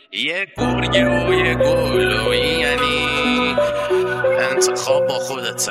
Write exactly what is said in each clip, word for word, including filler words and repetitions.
یه گرگه و یه گل و یعنی انتخاب با خودته.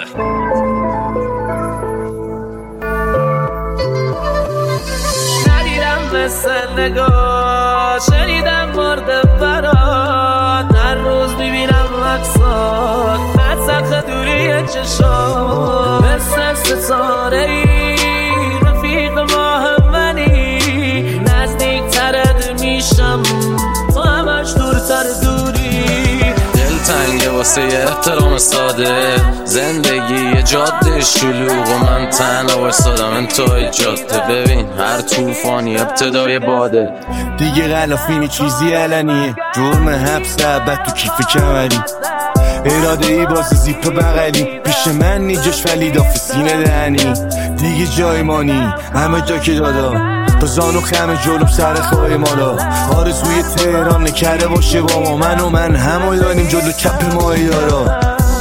ندیدم مثل نگاه، شنیدم مورد برات، هر روز میبینم عکسات از سقف دوری چشات، مثل ستاره ای رفیق ماه منی، نزدیک ترد میشم تو همش دورتر دوری. دل تنگه واسه احترام ساده، زندگی یه جاده شلوغ و من تنها وایسادم انتهای جاده. ببین هر طوفانی ابتدای باده، دیگه غلافینی چیزی علنیه، جرم حبس ابد تو کیف کمری، اراده ای باز زیپ بغلی، پیش من نیجاش ولی داف سینه دهنی، دیگه جای مانی همه جا که دادا، با زانو خم جلوم سر خواهی مالا، آرزوی تهران نکره باشه با ما، من و من همو داریم جلو چپ ماهی دارا.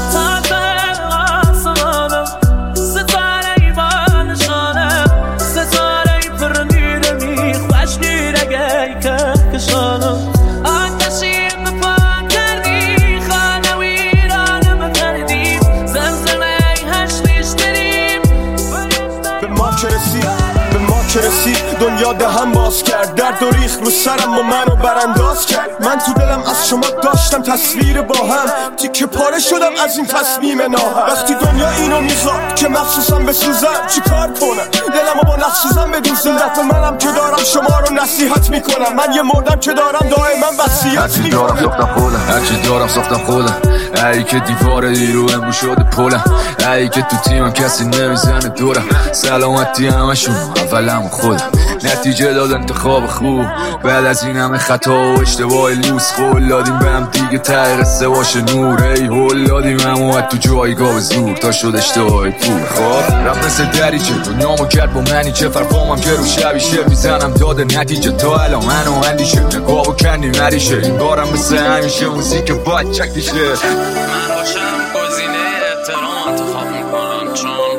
رسید دنیا دهم باز کرد، درد و ریخ رو سرم و منو برانداز کرد. من تو دلم از شما داشتم تصویر با هم، تیکه پاره شدم از این تصمیم ناهم. وقتی دنیا اینو میخواد که مخصوصم بسوزم، چی کار کنم دلمو با نخصوصم بدوزم؟ دفعه منم که دارم شما رو نصیحت میکنم، من یه مردم که دارم دائما وصیت میکنم. هرچی دارم ساختم خودم، هرچی دارم ساختم خودم، ای که دیوار دیرو امرو شده پلم، ای که تو تیمم کسی نمیزنه دورم، سلامتی همشون اولم خودم، نتیجه داد انتخاب خوب بعد از این همه خطا و اشتباه لوس، قول دادیم به هم دیگه ته قصه باشه نور، ای هول دادیم هم اومد تو جایگاه زور تا شد اشتباه پول. خب رفت مثل دریچه دنیامو کرد با منی، چه فرقامم که رو شبیشه میزنم داده نتیجه، تا الان منو اندیشه نگاه و کنی مریشه، این بارم مثل همیشه موزیک باید چکیشه. من باشم گزینه احترام انتخاب میکنم، چون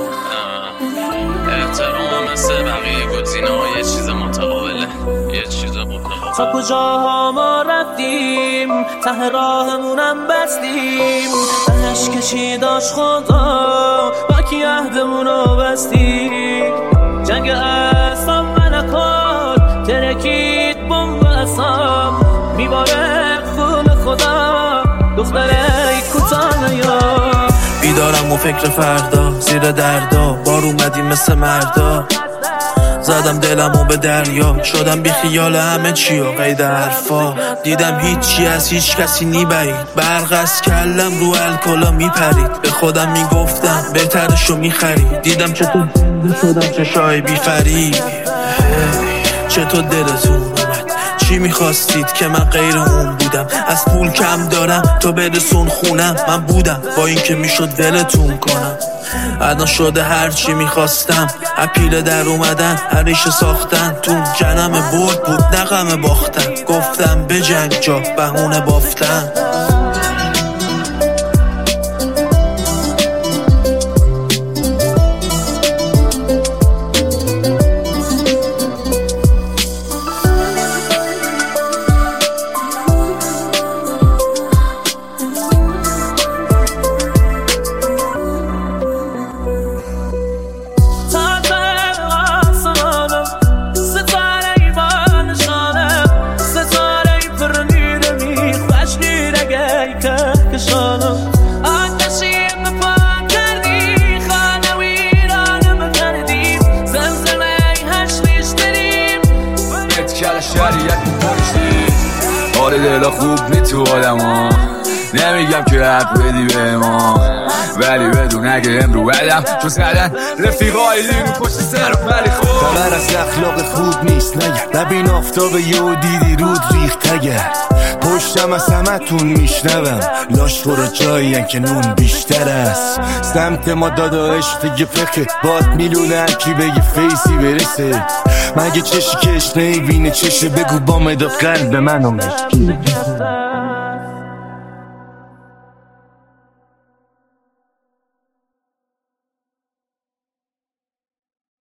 احترام مثل بقیه گزینه ها یه چیز متقابله، یه چیز متقابله. تا کجاها ما رفتیم ته راهمونم بستیم، تهش کشی داشت خدا با کی عهدمونو بستیم، جنگ اصاب ملکات ترکید بمب اصاب، میباره خون خدا دختره کوتاه یا بیدارم و فکر فردا زیر دردا، بار اومدیم مثل مردا، زدم دلمو به دریا، شدم بی خیال همه چی و قید حرفا، دیدم هیچی از هیچ کسی نیبرید، برق از کلم رو الکلا میپرید، به خودم میگفتم بهترشو میخرید، دیدم چطور زنده شدم چشای بی فرید، چطور دلتون اومد چی میخواستید که من غیر اون بودم، از پول کم دارم تو برسون خونم، من بودم با این که میشد ولتون کنم، الان شده هرچی میخواستم، اپیله در اومدن هریشه ساختن، تو جنم برد بود نغم باختن، گفتم به جنگ جا بهونه بافتن. آره دلا خوب نی تو آدم ها، نمیگم که حق بدی به ما، ولی بدون اگه امرو بدم چون زدن رفیقای لیمو پشت سرم، ولی خوب خبر از اخلاق خوب نیست نگه، ببین آفتاب یهو دیدی رود ریخت اگر، پشتم از همتون میشنوم لاش برو جایین که نون بیشتر است، سمت ما داداش دیگه فکر باد میلونه هرکی بگه فیسی برسه، مگه چشی کش نیبینه چشه بگو با مداد قلب منو مشکی.